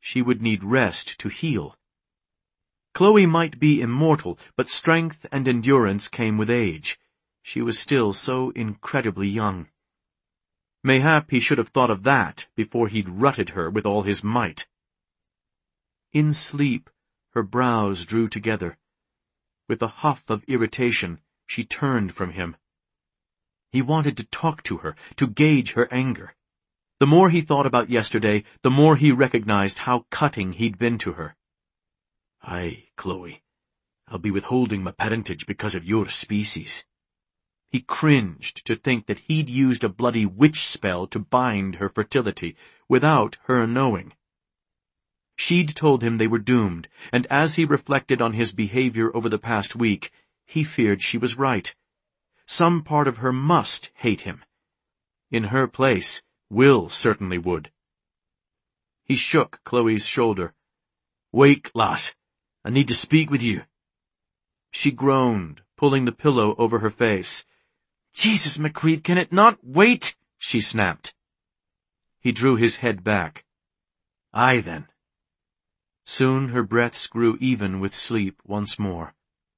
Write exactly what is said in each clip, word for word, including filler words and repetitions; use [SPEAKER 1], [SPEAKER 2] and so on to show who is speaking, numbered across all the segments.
[SPEAKER 1] she would need rest to heal. Chloe might be immortal, but strength and endurance came with age. She was still so incredibly young. Mayhap he should have thought of that before he'd rutted her with all his might. In sleep, her brows drew together. With a huff of irritation, she turned from him. He wanted to talk to her, to gauge her anger. The more he thought about yesterday, the more he recognized how cutting he'd been to her. Aye, Chloe, I'll be withholding my parentage because of your species. He cringed to think that he'd used a bloody witch spell to bind her fertility, without her knowing. She'd told him they were doomed, and as he reflected on his behavior over the past week, he feared she was right. Some part of her must hate him. In her place, Will certainly would. He shook Chloe's shoulder. Wake, lass. I need to speak with you. She groaned, pulling the pillow over her face. Jesus, McCreed, can it not wait? She snapped. He drew his head back. Aye, then. Soon her breaths grew even with sleep once more.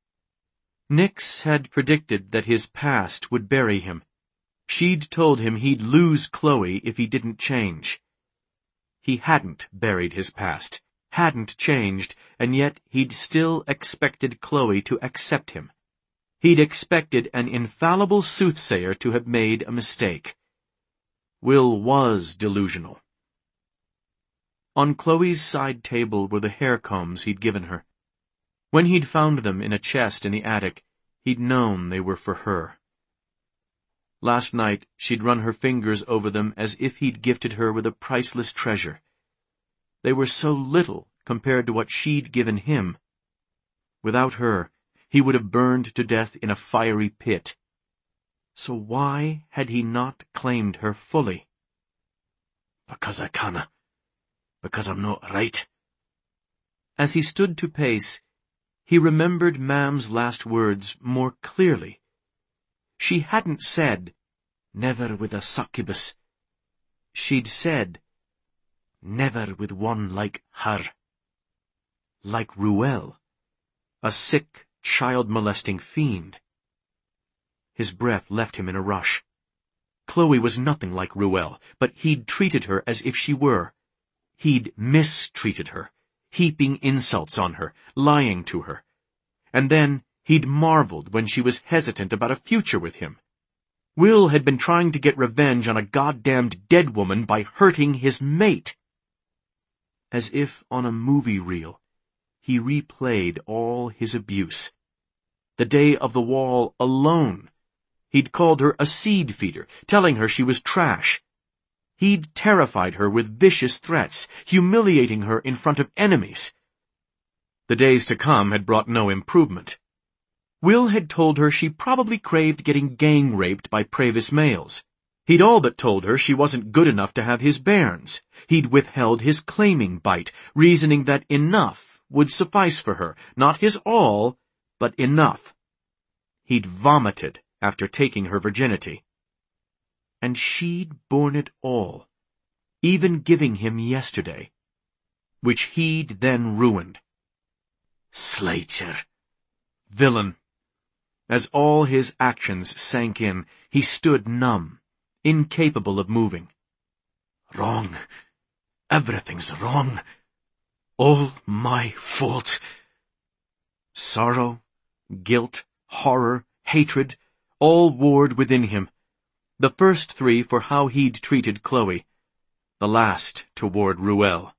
[SPEAKER 1] Nix had predicted that his past would bury him. She'd told him he'd lose Chloe if he didn't change. He hadn't buried his past, hadn't changed, and yet he'd still expected Chloe to accept him. He'd expected an infallible soothsayer to have made a mistake. Will was delusional. On Chloe's side table were the hair combs he'd given her. When he'd found them in a chest in the attic, he'd known they were for her. Last night, she'd run her fingers over them as if he'd gifted her with a priceless treasure. They were so little compared to what she'd given him. Without her, he would have burned to death in a fiery pit. So why had he not claimed her fully? Because I canna. Because I'm not right. As he stood to pace, he remembered Mam's last words more clearly. She hadn't said, never with a succubus. She'd said, never with one like her. Like Ruel, a sick, child-molesting fiend. His breath left him in a rush. Chloe was nothing like Ruel, but he'd treated her as if she were. He'd mistreated her, heaping insults on her, lying to her. And then he'd marveled when she was hesitant about a future with him. Will had been trying to get revenge on a goddamned dead woman by hurting his mate. As if on a movie reel, he replayed all his abuse. The day of the wall alone, he'd called her a seed feeder, telling her she was trash. He'd terrified her with vicious threats, humiliating her in front of enemies. The days to come had brought no improvement. Will had told her she probably craved getting gang-raped by Pravis males. He'd all but told her she wasn't good enough to have his bairns. He'd withheld his claiming bite, reasoning that enough would suffice for her, not his all, but enough. He'd vomited after taking her virginity. And she'd borne it all, even giving him yesterday, which he'd then ruined. Slater. Villain. As all his actions sank in, he stood numb, incapable of moving. Wrong. Everything's wrong. All my fault. Sorrow, guilt, horror, hatred, all warred within him. The first three for how he'd treated Chloe, the last toward Ruel.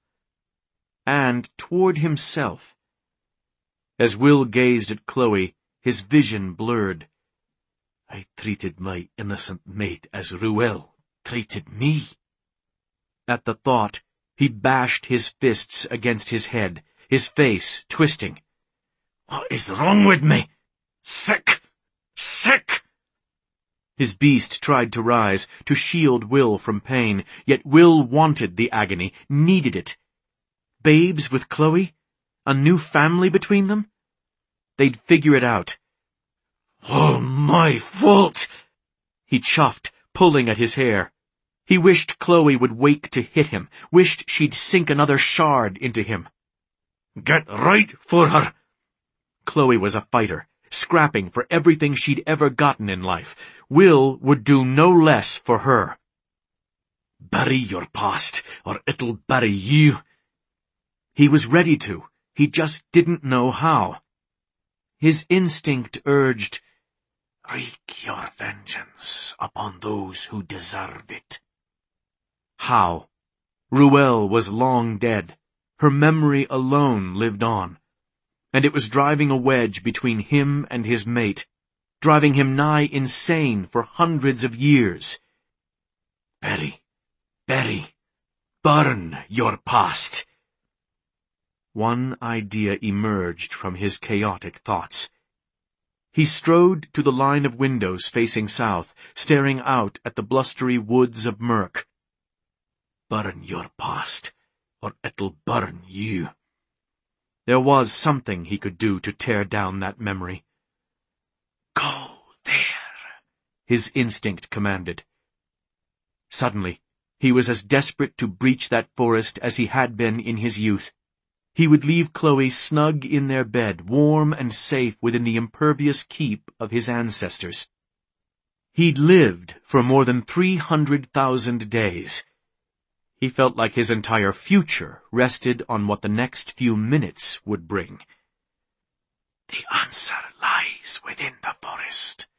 [SPEAKER 1] And toward himself. As Will gazed at Chloe, his vision blurred. I treated my innocent mate as Ruel treated me. At the thought, he bashed his fists against his head, his face twisting. What is wrong with me? Sick! Sick! His beast tried to rise, to shield Will from pain, yet Will wanted the agony, needed it. Babes with Chloe? A new family between them? They'd figure it out. All my fault! He chuffed, pulling at his hair. He wished Chloe would wake to hit him, wished she'd sink another shard into him. "Get right for her!" Chloe was a fighter, scrapping for everything she'd ever gotten in life. Will would do no less for her. "Bury your past, or it'll bury you." He was ready to, he just didn't know how. His instinct urged, "Wreak your vengeance upon those who deserve it." How? Ruel was long dead. Her memory alone lived on. And it was driving a wedge between him and his mate, driving him nigh insane for hundreds of years. "Bury, bury, burn your past." One idea emerged from his chaotic thoughts. He strode to the line of windows facing south, staring out at the blustery woods of murk. "Burn your past, or it'll burn you." There was something he could do to tear down that memory. "Go there," his instinct commanded. Suddenly, he was as desperate to breach that forest as he had been in his youth. He would leave Chloe snug in their bed, warm and safe within the impervious keep of his ancestors. He'd lived for more than three hundred thousand days. He felt like his entire future rested on what the next few minutes would bring. "The answer lies within the forest.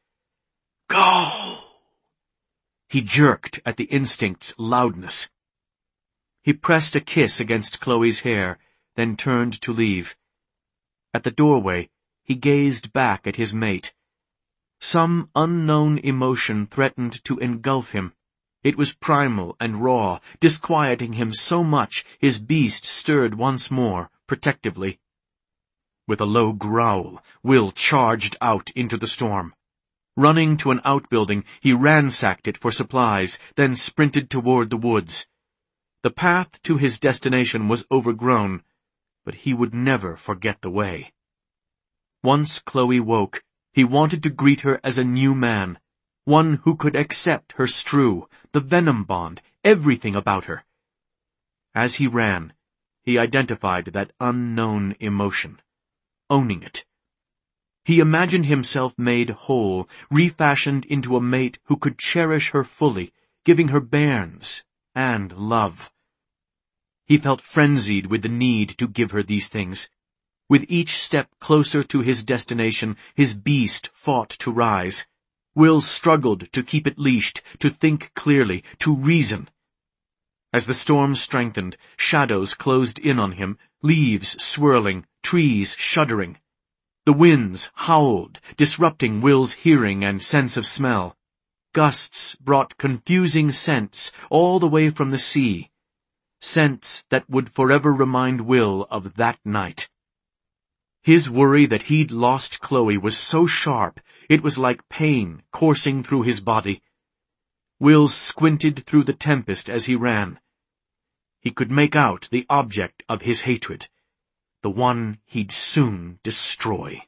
[SPEAKER 1] Go!" He jerked at the instinct's loudness. He pressed a kiss against Chloe's hair, then turned to leave. At the doorway, he gazed back at his mate. Some unknown emotion threatened to engulf him. It was primal and raw, disquieting him so much his beast stirred once more, protectively. With a low growl, Will charged out into the storm. Running to an outbuilding, he ransacked it for supplies, then sprinted toward the woods. The path to his destination was overgrown, but he would never forget the way. Once Chloe woke, he wanted to greet her as a new man, one who could accept her strew, the venom bond, everything about her. As he ran, he identified that unknown emotion, owning it. He imagined himself made whole, refashioned into a mate who could cherish her fully, giving her bairns and love. He felt frenzied with the need to give her these things. With each step closer to his destination, his beast fought to rise. Will struggled to keep it leashed, to think clearly, to reason. As the storm strengthened, shadows closed in on him, leaves swirling, trees shuddering. The winds howled, disrupting Will's hearing and sense of smell. Gusts brought confusing scents all the way from the sea. Scents that would forever remind Will of that night. His worry that he'd lost Chloe was so sharp, it was like pain coursing through his body. Will squinted through the tempest as he ran. He could make out the object of his hatred, the one he'd soon destroy.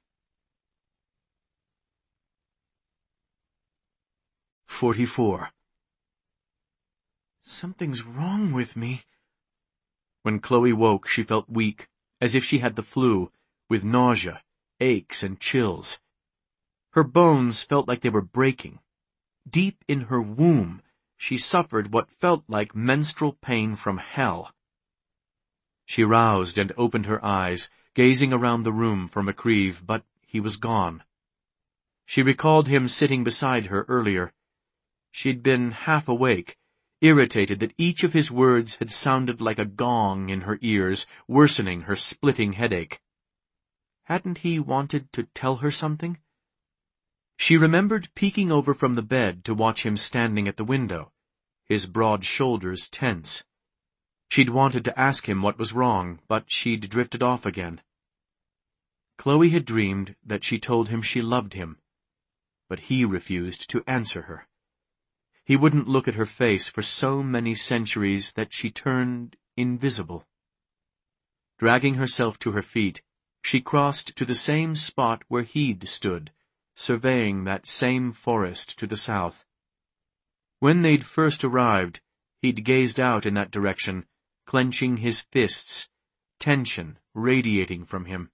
[SPEAKER 1] Forty-four. Something's wrong with me. When Chloe woke, she felt weak, as if she had the flu, with nausea, aches, and chills. Her bones felt like they were breaking. Deep in her womb, she suffered what felt like menstrual pain from hell. She roused and opened her eyes, gazing around the room for McCreeve, but he was gone. She recalled him sitting beside her earlier. She'd been half awake, irritated that each of his words had sounded like a gong in her ears, worsening her splitting headache. Hadn't he wanted to tell her something? She remembered peeking over from the bed to watch him standing at the window, his broad shoulders tense. She'd wanted to ask him what was wrong, but she'd drifted off again. Chloe had dreamed that she told him she loved him, but he refused to answer her. He wouldn't look at her face for so many centuries that she turned invisible. Dragging herself to her feet, she crossed to the same spot where he'd stood, surveying that same forest to the south. When they'd first arrived, He'd gazed out in that direction, clenching his fists, tension radiating from him.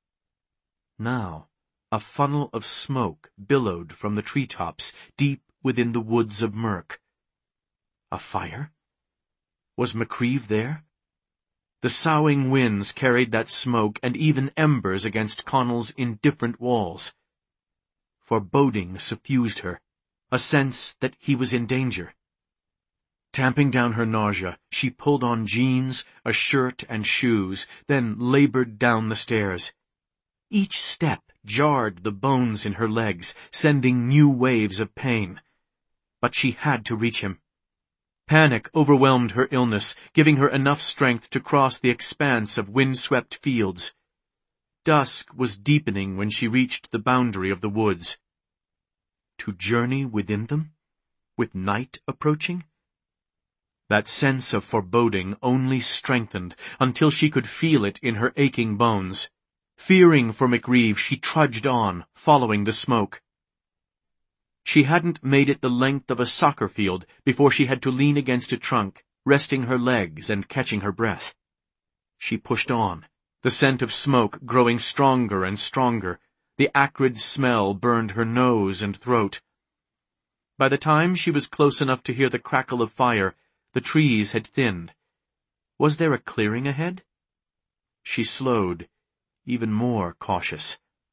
[SPEAKER 1] Now, a funnel of smoke billowed from the treetops, deep within the woods of murk. A fire? Was McCreeve there? The soughing winds carried that smoke and even embers against Connell's indifferent walls. Foreboding suffused her, a sense that he was in danger. Tamping down her nausea, she pulled on jeans, a shirt, and shoes, then labored down the stairs. Each step jarred the bones in her legs, sending new waves of pain. But she had to reach him. Panic overwhelmed her illness, giving her enough strength to cross the expanse of wind-swept fields. Dusk was deepening when she reached the boundary of the woods. To journey within them, with night approaching? That sense of foreboding only strengthened until she could feel it in her aching bones. Fearing for McCreeve, she trudged on, following the smoke. She hadn't made it the length of a soccer field before she had to lean against a trunk, resting her legs and catching her breath. She pushed on, the scent of smoke growing stronger and stronger. The acrid smell burned her nose and throat. By the time she was close enough to hear the crackle of fire, the trees had thinned. Was there a clearing ahead? She slowed, even more cautious.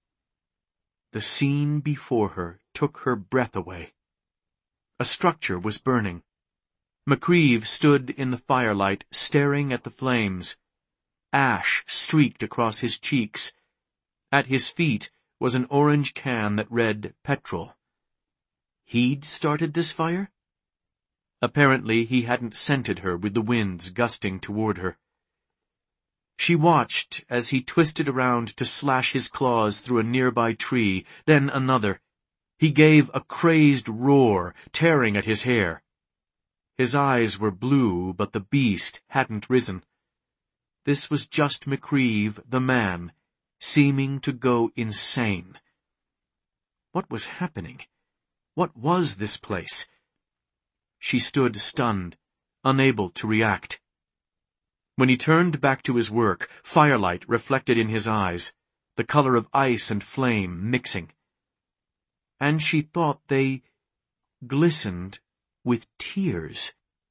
[SPEAKER 1] The scene before her took her breath away. A structure was burning. McCreeve stood in the firelight, staring at the flames. Ash streaked across his cheeks. At his feet was an orange can that read petrol. He'd started this fire? Apparently he hadn't scented her with the winds gusting toward her. She watched as he twisted around to slash his claws through a nearby tree, then another. He gave a crazed roar, tearing at his hair. His eyes were blue, but the beast hadn't risen. This was just McCreeve, the man, seeming to go insane. What was happening? What was this place? She stood stunned, unable to react. When he turned back to his work, firelight reflected in his eyes, the color of ice and flame mixing. And she thought they glistened with tears.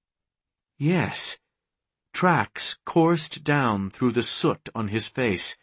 [SPEAKER 1] Yes, tracks coursed down through the soot on his face.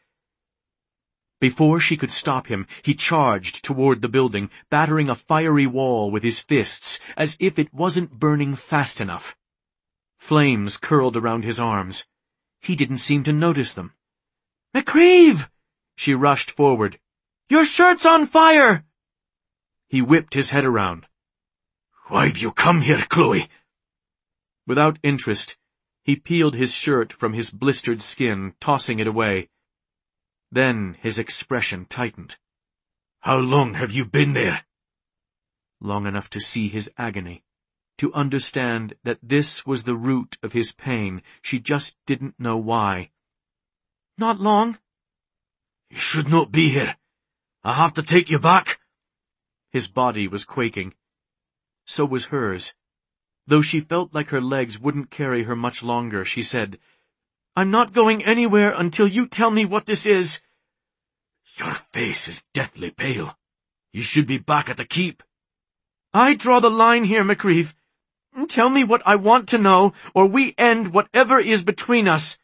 [SPEAKER 1] Before she could stop him, he charged toward the building, battering a fiery wall with his fists, as if it wasn't burning fast enough. Flames curled around his arms. He didn't seem to notice them. "McCreeve!" She rushed forward. "Your shirt's on fire!" He whipped his head around. "Why've you come here, Chloe?" Without interest, he peeled his shirt from his blistered skin, tossing it away. Then his expression tightened. "How long have you been there?" Long enough to see his agony, to understand that this was the root of his pain. She just didn't know why. "Not long." "You should not be here. I have to take you back." His body was quaking. So was hers. Though she felt like her legs wouldn't carry her much longer, she said, "I'm not going anywhere until you tell me what this is." "Your face is deathly pale. You should be back at the keep." "I draw the line here, McCreeve. Tell me what I want to know, or we end whatever is between us."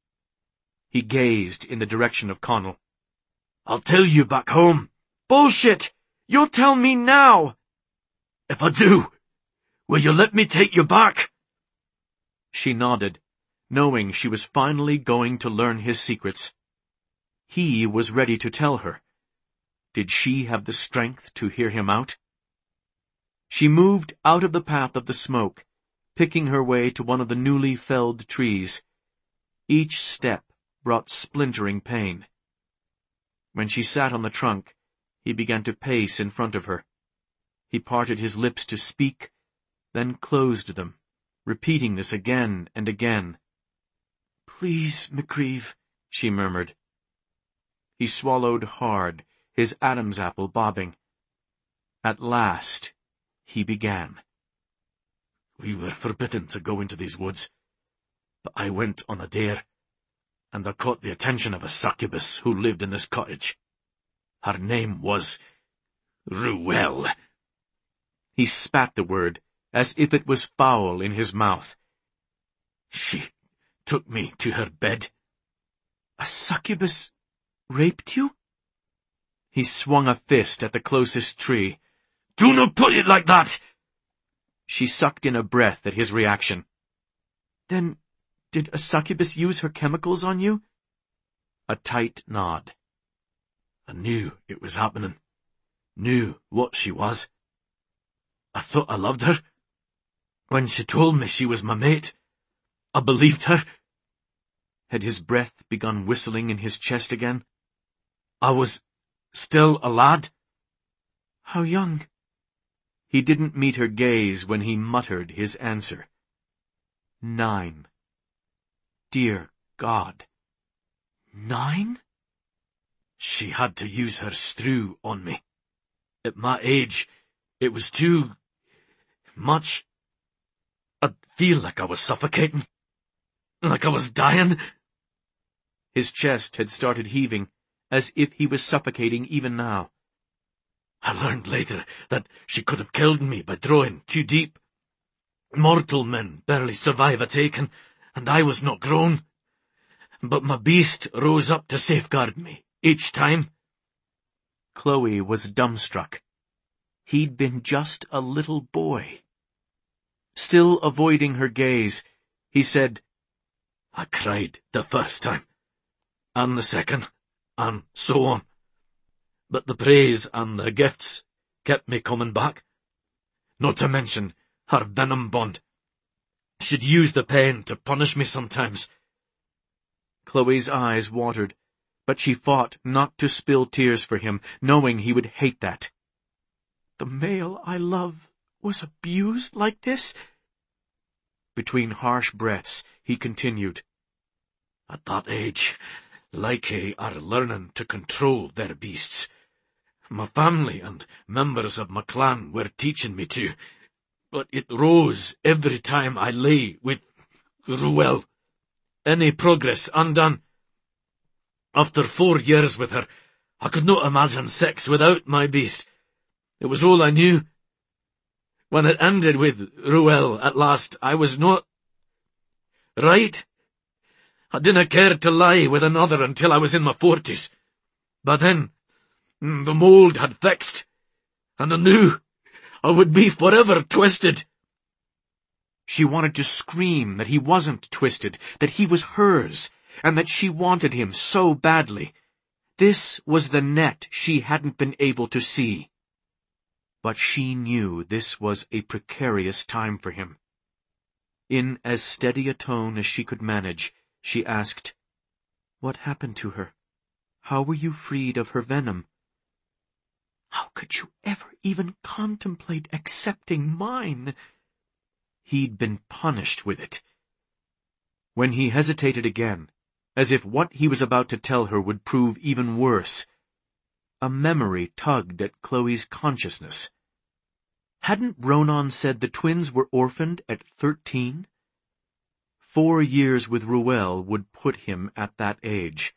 [SPEAKER 1] He gazed in the direction of Connell. "I'll tell you back home." "Bullshit! You'll tell me now." "If I do, will you let me take you back?" She nodded, knowing she was finally going to learn his secrets. He was ready to tell her. Did she have the strength to hear him out? She moved out of the path of the smoke, picking her way to one of the newly felled trees. Each step brought splintering pain. When she sat on the trunk, he began to pace in front of her. He parted his lips to speak, then closed them, repeating this again and again. "Please, McCreeve," she murmured. He swallowed hard, his Adam's apple bobbing. At last, he began.
[SPEAKER 2] We were forbidden to go into these woods, but I went on a dare, and I caught the attention of a succubus who lived in this cottage. Her name was Ruel."
[SPEAKER 1] He spat the word, as if it was foul in his mouth.
[SPEAKER 2] "She took me to her bed."
[SPEAKER 1] "A succubus raped you?" He swung a fist at the closest tree.
[SPEAKER 2] "Do not put it like that!"
[SPEAKER 1] She sucked in a breath at his reaction. "Then, did a succubus use her chemicals on you?" A tight nod.
[SPEAKER 2] "I knew it was happening. Knew what she was. I thought I loved her. When she told me she was my mate, I believed her."
[SPEAKER 1] Had his breath begun whistling in his chest again?
[SPEAKER 2] "I was still a lad."
[SPEAKER 1] "How young?" He didn't meet her gaze when he muttered his answer. Nine. Dear God. Nine?
[SPEAKER 2] "She had to use her strew on me. At my age, it was too much. I'd feel like I was suffocating, like I was dying."
[SPEAKER 1] His chest had started heaving, as if he was suffocating even now.
[SPEAKER 2] "I learned later that she could have killed me by drawing too deep. Mortal men barely survive a taking, and I was not grown. But my beast rose up to safeguard me, each time."
[SPEAKER 1] Chloe was dumbstruck. He'd been just a little boy. Still avoiding her gaze, he said,
[SPEAKER 2] "I cried the first time, and the second, and so on. But the praise and the gifts kept me coming back. Not to mention her venom bond. She'd use the pain to punish me sometimes."
[SPEAKER 1] Chloe's eyes watered, but she fought not to spill tears for him, knowing he would hate that. "The male I love was abused like this?" Between harsh breaths, he continued,
[SPEAKER 2] "At that age, Lycae are learning to control their beasts. My family and members of my clan were teaching me to, but it rose every time I lay with Ruel. Any progress undone. After four years with her, I could not imagine sex without my beast. It was all I knew. When it ended with Ruel at last, I was not right. I didn't care to lie with another until I was in my forties. But then, the mould had fixed, and I knew I would be forever twisted."
[SPEAKER 1] She wanted to scream that he wasn't twisted, that he was hers, and that she wanted him so badly. This was the net she hadn't been able to see. But she knew this was a precarious time for him. In as steady a tone as she could manage, she asked, "What happened to her? How were you freed of her venom?" "How could you ever even contemplate accepting mine?" He'd been punished with it. When he hesitated again, as if what he was about to tell her would prove even worse, a memory tugged at Chloe's consciousness. Hadn't Ronan said the twins were orphaned at thirteen? Four years with Ruel would put him at that age.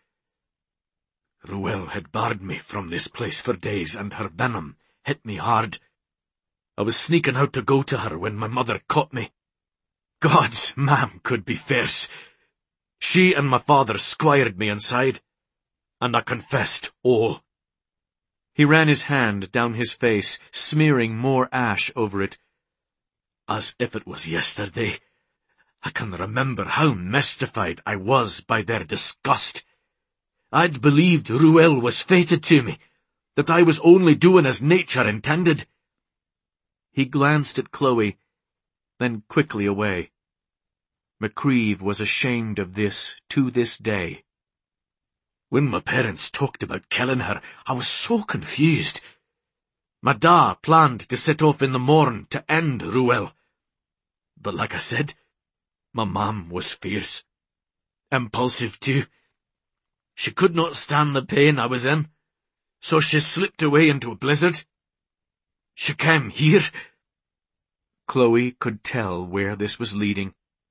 [SPEAKER 2] "Ruel had barred me from this place for days, and her venom hit me hard. I was sneaking out to go to her when my mother caught me. God's mam could be fierce. She and my father squired me inside, and I confessed all."
[SPEAKER 1] He ran his hand down his face, smearing more ash over it.
[SPEAKER 2] "As if it was yesterday, I can remember how mystified I was by their disgust. I'd believed Ruel was fated to me, that I was only doing as nature intended."
[SPEAKER 1] He glanced at Chloe, then quickly away. McCreeve was ashamed of this to this day.
[SPEAKER 2] "When my parents talked about killing her, I was so confused. My da planned to set off in the morn to end Ruel. But like I said, my mam was fierce. Impulsive too. She could not stand the pain I was in, so she slipped away into a blizzard. She came here.
[SPEAKER 1] Chloe could tell where this was leading.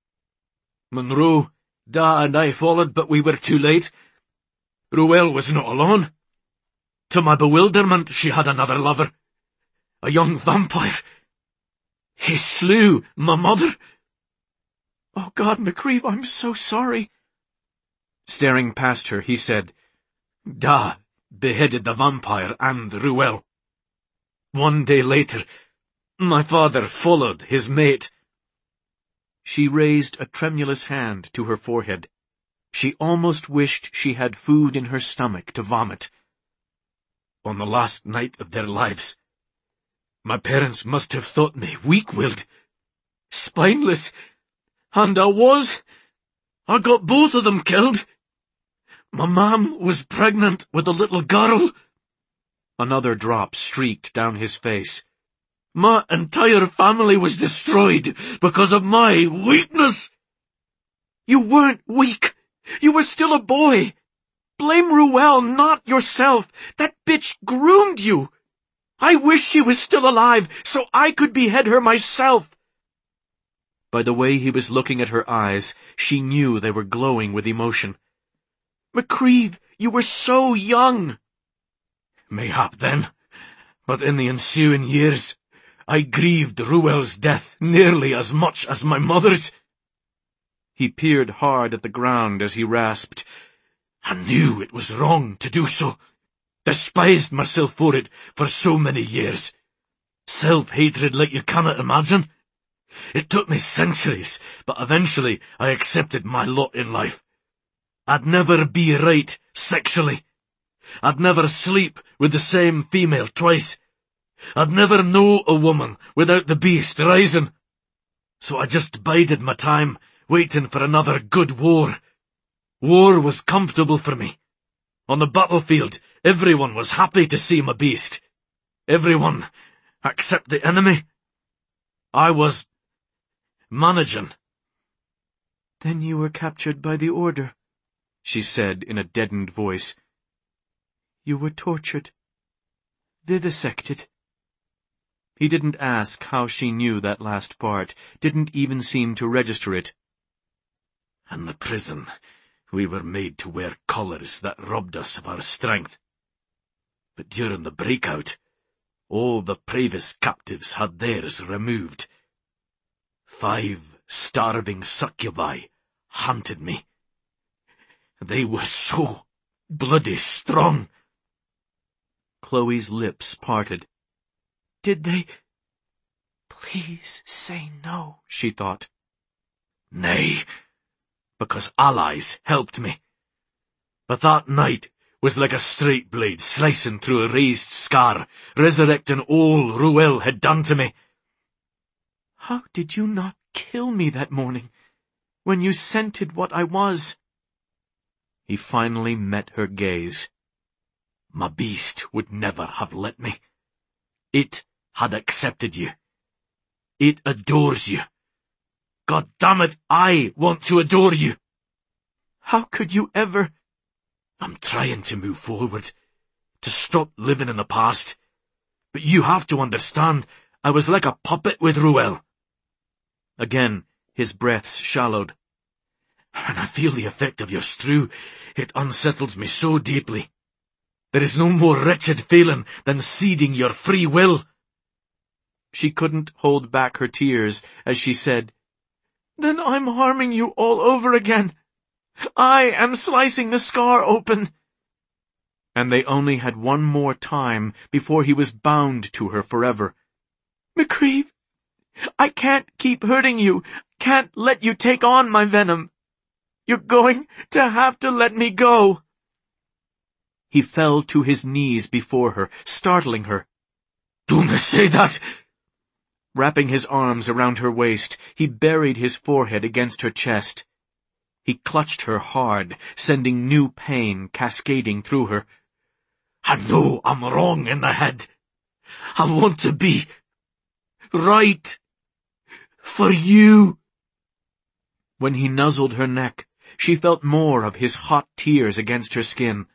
[SPEAKER 2] Monroe, Da and I followed, but we were too late. Ruel was not alone. To my bewilderment, she had another lover. A young vampire. He slew my mother.
[SPEAKER 1] Oh God, McCreeve, I'm so sorry. Staring past her, he said,
[SPEAKER 2] Da beheaded the vampire and Ruel. One day later, my father followed his mate.
[SPEAKER 1] She raised a tremulous hand to her forehead. She almost wished she had food in her stomach to vomit.
[SPEAKER 2] On the last night of their lives, my parents must have thought me weak-willed, spineless, and I was. I got both of them killed. My mom was pregnant with a little girl.
[SPEAKER 1] Another drop streaked down his face.
[SPEAKER 2] My entire family was destroyed because of my weakness.
[SPEAKER 1] You weren't weak. You were still a boy. Blame Ruel, not yourself. That bitch groomed you. I wish she was still alive so I could behead her myself. By the way he was looking at her eyes, she knew they were glowing with emotion. McCreeve, you were so young.
[SPEAKER 2] Mayhap then, but in the ensuing years, I grieved Ruel's death nearly as much as my mother's.
[SPEAKER 1] He peered hard at the ground as he rasped,
[SPEAKER 2] I knew it was wrong to do so. Despised myself for it for so many years. Self-hatred like you cannot imagine. It took me centuries, but eventually I accepted my lot in life. I'd never be right sexually. I'd never sleep with the same female twice. I'd never know a woman without the beast rising. So I just bided my time, waiting for another good war. War was comfortable for me. On the battlefield, everyone was happy to see my beast. Everyone, except the enemy. I was managing.
[SPEAKER 1] Then you were captured by the Order, she said in a deadened voice. You were tortured, vivisected. He didn't ask how she knew that last part, didn't even seem to register it.
[SPEAKER 2] In the prison, we were made to wear collars that robbed us of our strength. But during the breakout, all the bravest captives had theirs removed. Five starving succubi hunted me. They were so bloody strong.
[SPEAKER 1] Chloe's lips parted. Did they? Please say no, she thought.
[SPEAKER 2] Nay, because allies helped me. But that night was like a straight blade slicing through a raised scar, resurrecting all Ruel had done to me.
[SPEAKER 1] How did you not kill me that morning, when you scented what I was? He finally met her gaze.
[SPEAKER 2] My beast would never have let me. It had accepted you. It adores you. God damn it, I want to adore you.
[SPEAKER 1] How could you ever?
[SPEAKER 2] I'm trying to move forward, to stop living in the past. But you have to understand, I was like a puppet with Ruel.
[SPEAKER 1] Again, his breaths shallowed.
[SPEAKER 2] When I feel the effect of your strew, it unsettles me so deeply. There is no more wretched feeling than ceding your free will.
[SPEAKER 1] She couldn't hold back her tears as she said, Then I'm harming you all over again. I am slicing the scar open. And they only had one more time before he was bound to her forever. McCreeve, I can't keep hurting you, can't let you take on my venom. You're going to have to let me go. He fell to his knees before her, startling her.
[SPEAKER 2] Don't say that!
[SPEAKER 1] Wrapping his arms around her waist, he buried his forehead against her chest. He clutched her hard, sending new pain cascading through her.
[SPEAKER 2] I know I'm wrong in the head. I want to be right for you.
[SPEAKER 1] When he nuzzled her neck, she felt more of his hot tears against her skin.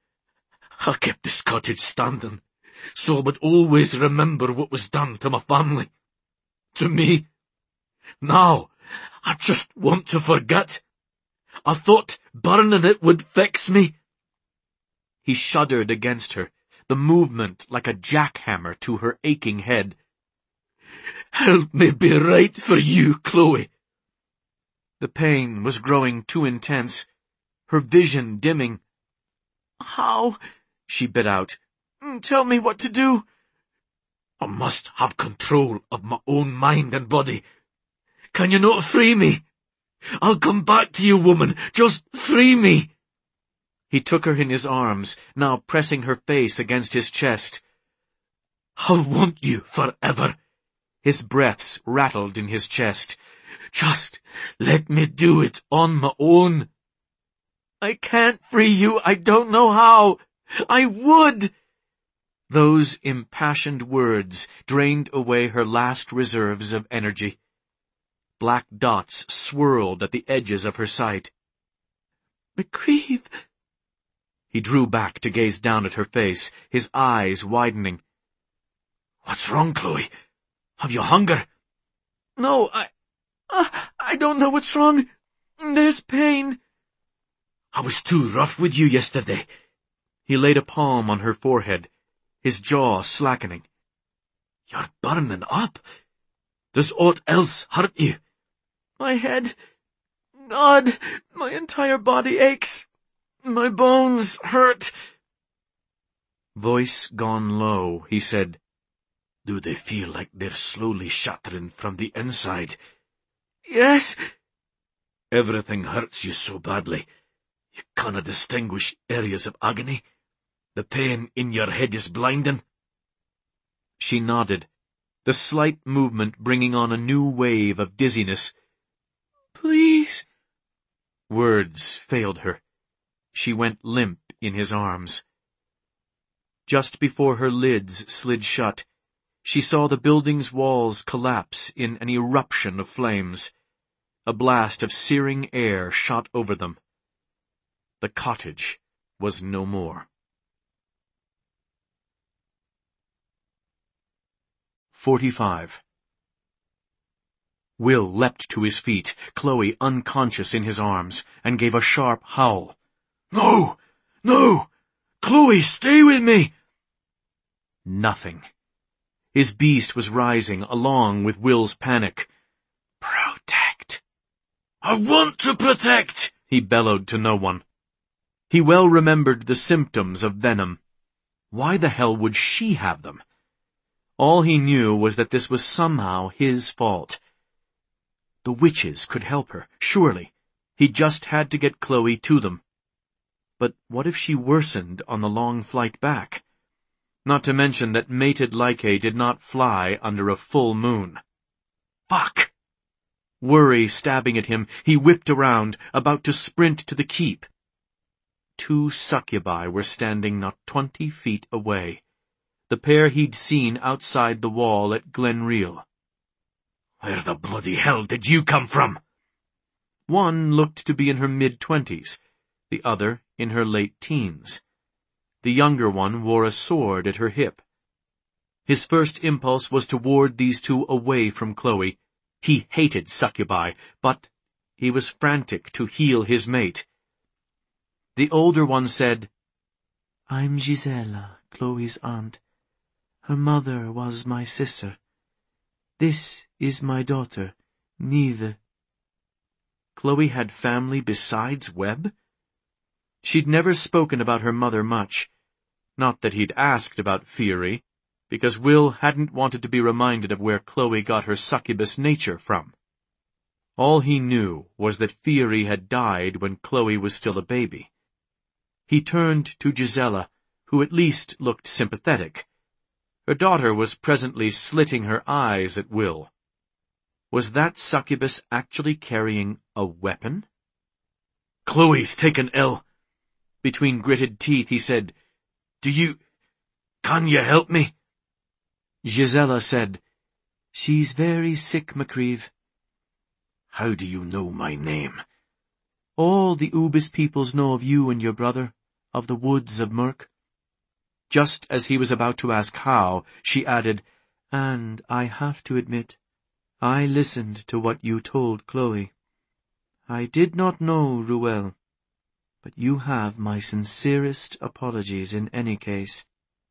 [SPEAKER 2] I kept this cottage standing, so I would always remember what was done to my family. to me. Now, I just want to forget. I thought burning it would fix me.
[SPEAKER 1] He shuddered against her, the movement like a jackhammer to her aching head.
[SPEAKER 2] Help me be right for you, Chloe.
[SPEAKER 1] The pain was growing too intense, her vision dimming. How? She bit out. Tell me what to do.
[SPEAKER 2] I must have control of my own mind and body. Can you not free me? I'll come back to you, woman. Just free me.
[SPEAKER 1] He took her in his arms, now pressing her face against his chest.
[SPEAKER 2] I'll want you forever.
[SPEAKER 1] His breaths rattled in his chest.
[SPEAKER 2] Just let me do it on my own.
[SPEAKER 1] I can't free you. I don't know how. I would. Those impassioned words drained away her last reserves of energy. Black dots swirled at the edges of her sight.
[SPEAKER 2] McCreeve.
[SPEAKER 1] He drew back to gaze down at her face, his eyes widening.
[SPEAKER 2] What's wrong, Chloe? Have you hunger?
[SPEAKER 1] No, I... Uh, I don't know what's wrong. There's pain.
[SPEAKER 2] I was too rough with you yesterday.
[SPEAKER 1] He laid a palm on her forehead, his jaw slackening.
[SPEAKER 2] You're burning up. Does aught else hurt you?
[SPEAKER 1] My head. God, my entire body aches. My bones hurt. Voice gone low, he said.
[SPEAKER 2] Do they feel like they're slowly shattering from the inside?
[SPEAKER 1] Yes.
[SPEAKER 2] Everything hurts you so badly. You cannot distinguish areas of agony. The pain in your head is blinding.
[SPEAKER 1] She nodded, the slight movement bringing on a new wave of dizziness. Please. Words failed her. She went limp in his arms. Just before her lids slid shut, she saw the building's walls collapse in an eruption of flames. A blast of searing air shot over them. The cottage was no more. Forty-five. Will leapt to his feet, Chloe unconscious in his arms, and gave a sharp howl.
[SPEAKER 2] No! No! Chloe, stay with me!
[SPEAKER 1] Nothing. His beast was rising along with Will's panic.
[SPEAKER 2] Protect! I want to protect!
[SPEAKER 1] He bellowed to no one. He well remembered the symptoms of venom. Why the hell would she have them? All he knew was that this was somehow his fault. The witches could help her, surely. He just had to get Chloe to them. But what if she worsened on the long flight back? Not to mention that mated Lycae did not fly under a full moon. Fuck! Worry stabbing at him, he whipped around, about to sprint to the keep. Two succubi were standing not twenty feet away. The pair he'd seen outside the wall at Glenreel.
[SPEAKER 2] Where the bloody hell did you come from?
[SPEAKER 1] One looked to be in her mid-twenties, the other in her late teens. The younger one wore a sword at her hip. His first impulse was to ward these two away from Chloe. He hated succubi, but he was frantic to heal his mate. The older one said, I'm Gisela, Chloe's aunt. Her mother was my sister. This is my daughter, Nive. Chloe had family besides Webb? She'd never spoken about her mother much. Not that he'd asked about Fieri, because Will hadn't wanted to be reminded of where Chloe got her succubus nature from. All he knew was that Fieri had died when Chloe was still a baby. He turned to Gisela, who at least looked sympathetic. Her daughter was presently slitting her eyes at Will. Was that succubus actually carrying a weapon?
[SPEAKER 2] Chloe's taken ill.
[SPEAKER 1] Between gritted teeth he said,
[SPEAKER 2] Do you... can you help me?
[SPEAKER 1] Gisela said, She's very sick, McCreeve.
[SPEAKER 2] How do you know my name?
[SPEAKER 1] All the Ubis peoples know of you and your brother, of the woods of Murk. Just as he was about to ask how, she added, And I have to admit, I listened to what you told Chloe. I did not know Ruel, but you have my sincerest apologies in any case.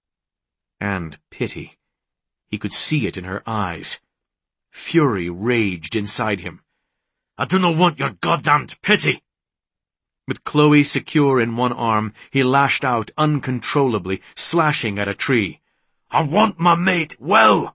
[SPEAKER 2] And pity. He could see it in her eyes. Fury raged inside him. I do not want your goddamned pity! With Chloe secure in one arm, he lashed out uncontrollably, slashing at a tree. I want my mate well!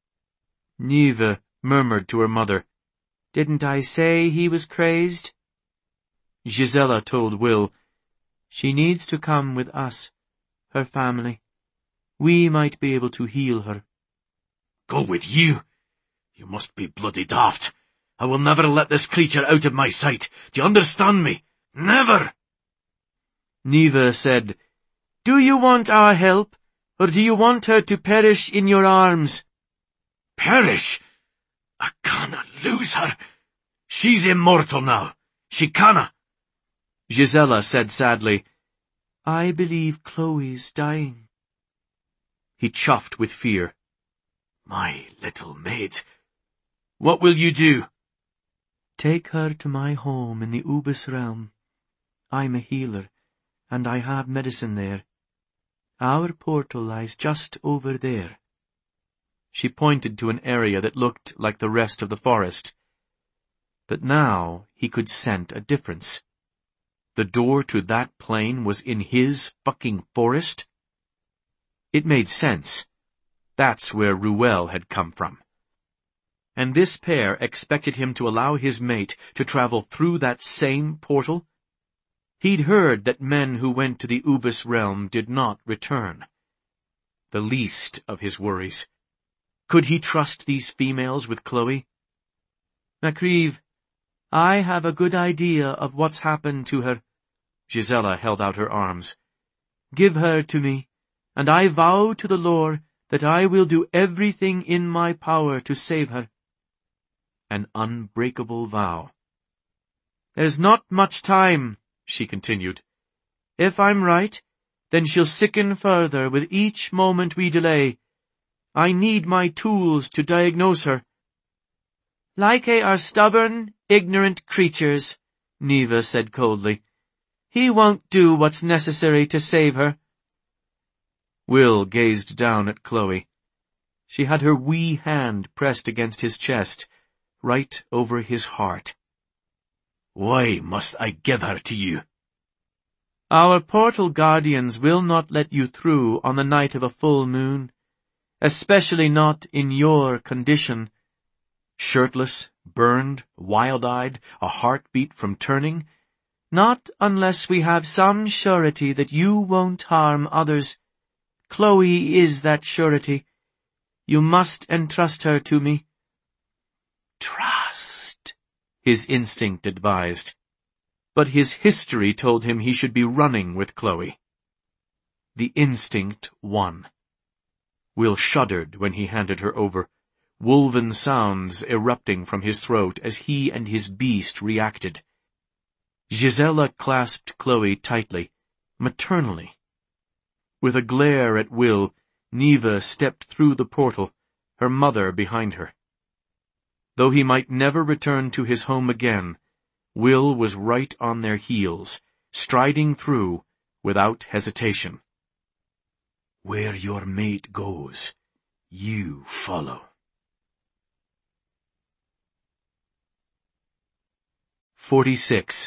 [SPEAKER 1] Niamh murmured to her mother, Didn't I say he was crazed? Gisela told Will, She needs to come with us, her family. We might be able to heal her.
[SPEAKER 2] Go with you? You must be bloody daft. I will never let this creature out of my sight. Do you understand me? Never!
[SPEAKER 1] Niamh said, Do you want our help, or do you want her to perish in your arms?
[SPEAKER 2] Perish? I cannot lose her. She's immortal now. She canna.
[SPEAKER 1] Gisela said sadly, I believe Chloe's dying. He chuffed with fear.
[SPEAKER 2] My little maid. What will you do?
[SPEAKER 1] Take her to my home in the Ubis realm. I'm a healer, and I have medicine there. Our portal lies just over there. She pointed to an area that looked like the rest of the forest. But now he could scent a difference. The door to that plane was in his fucking forest? It made sense. That's where Ruel had come from. And this pair expected him to allow his mate to travel through that same portal? He'd heard that men who went to the Ubis realm did not return. The least of his worries. Could he trust these females with Chloe? Macrive, I have a good idea of what's happened to her. Gisela held out her arms. Give her to me, and I vow to the Lord that I will do everything in my power to save her. An unbreakable vow. There's not much time, she continued. If I'm right, then she'll sicken further with each moment we delay. I need my tools to diagnose her. Lycae are stubborn, ignorant creatures, Niamh said coldly. He won't do what's necessary to save her. Will gazed down at Chloe. She had her wee hand pressed against his chest, right over his heart. Why must I give her to you? Our portal guardians will not let you through on the night of a full moon, especially not in your condition. Shirtless, burned, wild-eyed, a heartbeat from turning, not unless we have some surety that you won't harm others. Chloe is that surety. You must entrust her to me. Trust, his instinct advised. But his history told him he should be running with Chloe. The instinct won. Will shuddered when he handed her over, wolven sounds erupting from his throat as he and his beast reacted. Gisela clasped Chloe tightly, maternally. With a glare at Will, Niamh stepped through the portal, her mother behind her. Though he might never return to his home again, Will was right on their heels, striding through without hesitation. Where your mate goes, you follow. Forty-six.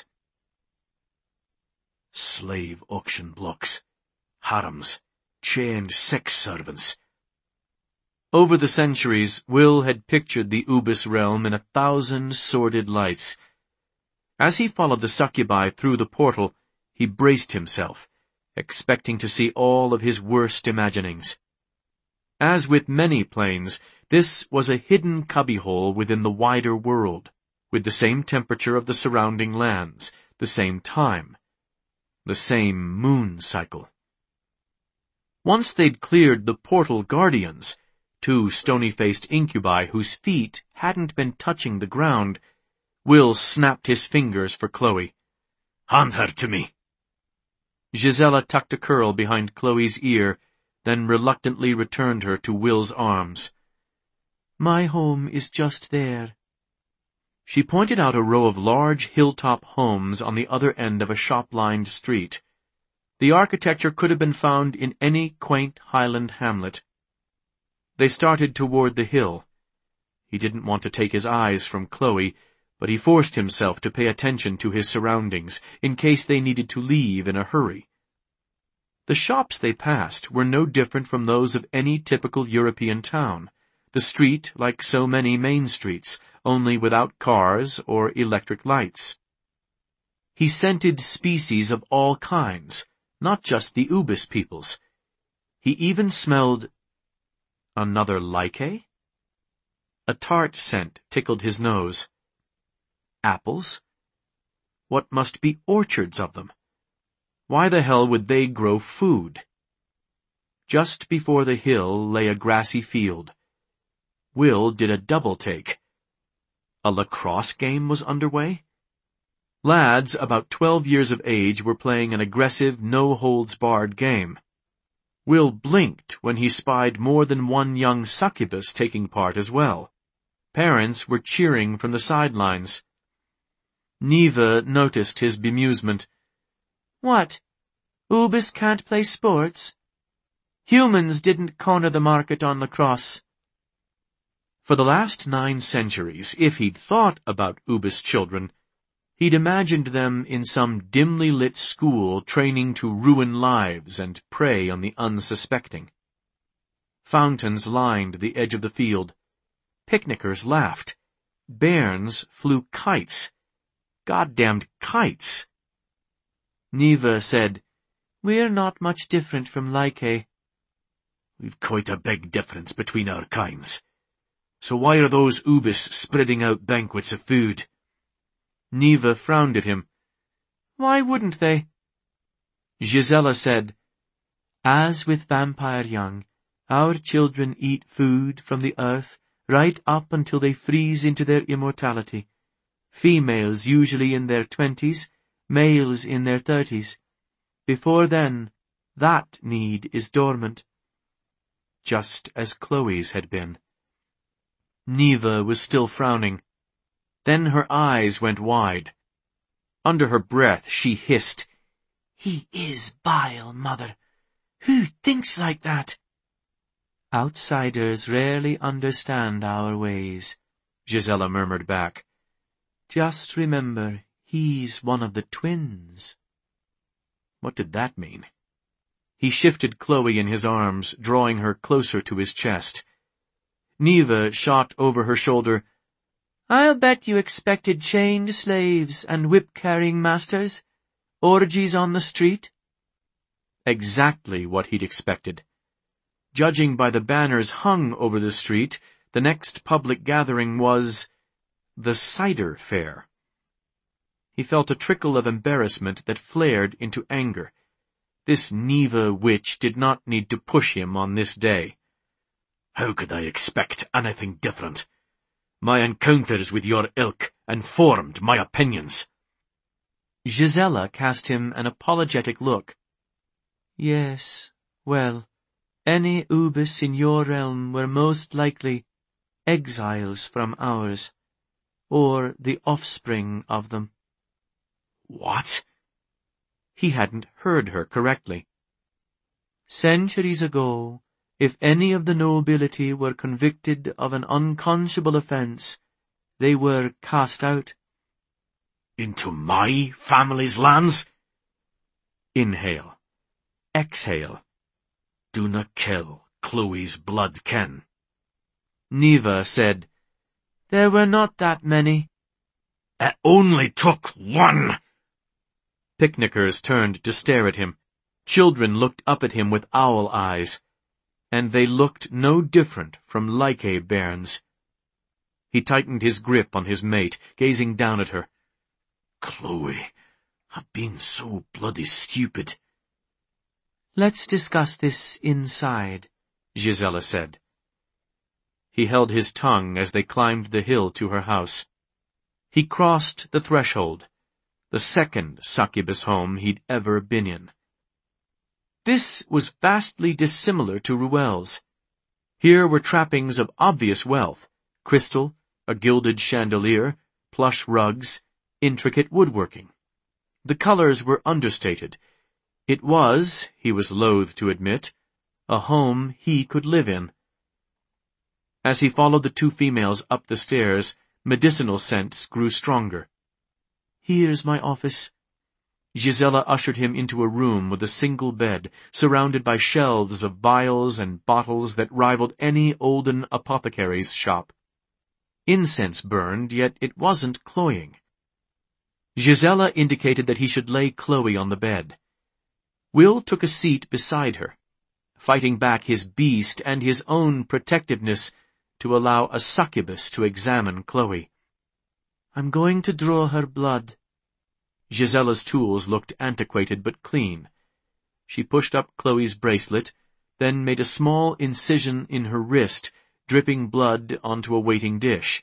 [SPEAKER 1] Slave auction blocks, harems, chained sex servants. Over the centuries, Will had pictured the Ubis realm in a thousand sordid lights. As he followed the succubi through the portal, he braced himself, expecting to see all of his worst imaginings. As with many planes, this was a hidden cubbyhole within the wider world, with the same temperature of the surrounding lands, the same time, the same moon cycle. Once they'd cleared the portal guardians, two stony-faced incubi whose feet hadn't been touching the ground, Will snapped his fingers for Chloe. Hand her to me. Gisela tucked a curl behind Chloe's ear, then reluctantly returned her to Will's arms. My home is just there." She pointed out a row of large hilltop homes on the other end of a shop-lined street. The architecture could have been found in any quaint Highland hamlet. They started toward the hill. He didn't want to take his eyes from Chloe, but he forced himself to pay attention to his surroundings, in case they needed to leave in a hurry. The shops they passed were no different from those of any typical European town. The street like so many main streets, only without cars or electric lights. He scented species of all kinds, not just the Ubis peoples. He even smelled another Lycae? A tart scent tickled his nose. Apples? What must be orchards of them? Why the hell would they grow food? Just before the hill lay a grassy field. Will did a double-take. A lacrosse game was underway? Lads about twelve years of age were playing an aggressive, no-holds-barred game. Will blinked when he spied more than one young succubus taking part as well. Parents were cheering from the sidelines. Neva noticed his bemusement. "What? Ubis can't play sports? Humans didn't corner the market on lacrosse." For the last nine centuries, if he'd thought about Ubis children, he'd imagined them in some dimly lit school training to ruin lives and prey on the unsuspecting. Fountains lined the edge of the field. Picnickers laughed. Bairns flew kites. Goddamned kites. Neva said, "We're not much different from Lycae."
[SPEAKER 2] "We've quite a big difference between our kinds. So why are those Ubis spreading out banquets of food?"
[SPEAKER 1] Neva frowned at him. "Why wouldn't they?" Gisela said, "As with vampire young, our children eat food from the earth right up until they freeze into their immortality. Females usually in their twenties, males in their thirties. Before then, that need is dormant." Just as Chloe's had been. Neva was still frowning. Then her eyes went wide. Under her breath she hissed, "He is vile, Mother. Who thinks like that?" "Outsiders rarely understand our ways," Gisela murmured back. "Just remember, he's one of the twins." What did that mean? He shifted Chloe in his arms, drawing her closer to his chest. Neva shot over her shoulder, "I'll bet you expected chained slaves and whip-carrying masters, orgies on the street." Exactly what he'd expected. Judging by the banners hung over the street, the next public gathering was the cider fair. He felt a trickle of embarrassment that flared into anger. This Neva witch did not need to push him on this day.
[SPEAKER 2] "How could I expect anything different? My encounters with your ilk informed my opinions."
[SPEAKER 1] Gisela cast him an apologetic look. "Yes, well, any Ubis in your realm were most likely exiles from ours, or the offspring of them."
[SPEAKER 2] "What?"
[SPEAKER 1] He hadn't heard her correctly. "Centuries ago, if any of the nobility were convicted of an unconscionable offence, they were cast out."
[SPEAKER 2] "Into my family's lands?"
[SPEAKER 1] Inhale. Exhale.
[SPEAKER 2] "Do not kill Chloe's blood kin."
[SPEAKER 1] Neva said, "There were not that many."
[SPEAKER 2] "It only took one."
[SPEAKER 1] Picnickers turned to stare at him. Children looked up at him with owl eyes. And they looked no different from Lycae bairns. He tightened his grip on his mate, gazing down at her.
[SPEAKER 2] "Chloe, I've been so bloody stupid."
[SPEAKER 1] "Let's discuss this inside," Gisela said. He held his tongue as they climbed the hill to her house. He crossed the threshold, the second succubus home he'd ever been in. This was vastly dissimilar to Ruel's. Here were trappings of obvious wealth: crystal, a gilded chandelier, plush rugs, intricate woodworking. The colors were understated. It was, he was loath to admit, a home he could live in. As he followed the two females up the stairs, medicinal scents grew stronger. "Here's my office." Gisela ushered him into a room with a single bed, surrounded by shelves of vials and bottles that rivaled any olden apothecary's shop. Incense burned, yet it wasn't cloying. Gisela indicated that he should lay Chloe on the bed. Will took a seat beside her, fighting back his beast and his own protectiveness to allow a succubus to examine Chloe. "I'm going to draw her blood." Gisela's tools looked antiquated but clean. She pushed up Chloe's bracelet, then made a small incision in her wrist, dripping blood onto a waiting dish.